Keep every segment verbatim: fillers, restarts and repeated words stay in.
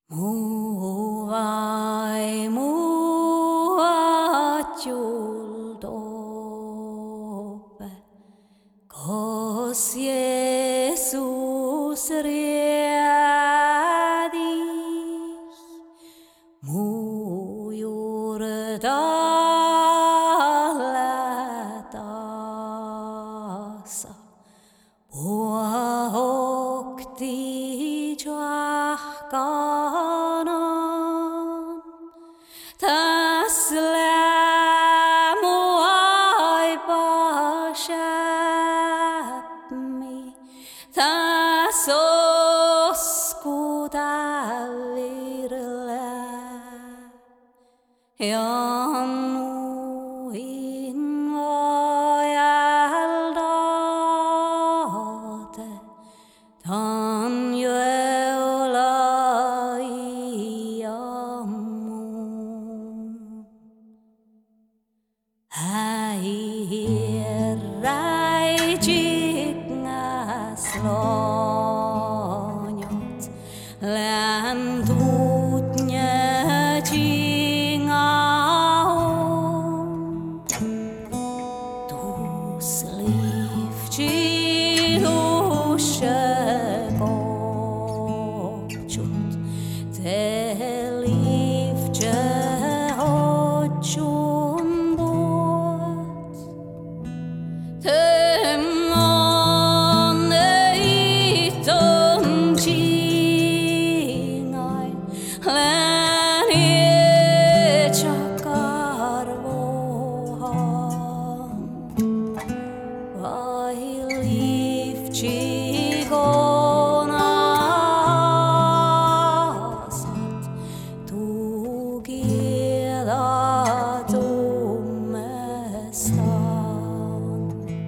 Muai muaciul dope, cos Iesus riadis, muiur daletasa, pua octi jahkanan, taslamu ai pasapmi, tasoskutalirle, jannu invojaldate, tan Herrai slonyot lentutnya cingaun tu sliv cilushekopchut teliv jehochun Temon eitom cingain len iecakarvohan vailiv cigonasat tu gielatum estan.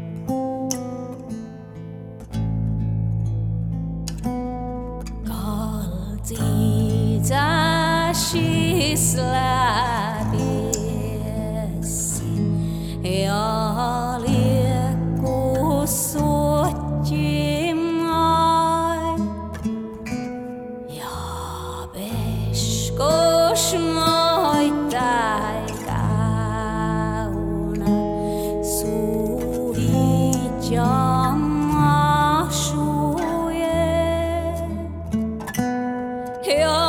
Tashis labiesi Yalikusutjimai Yabeshkoshmoitai kauna Suhijam ashuye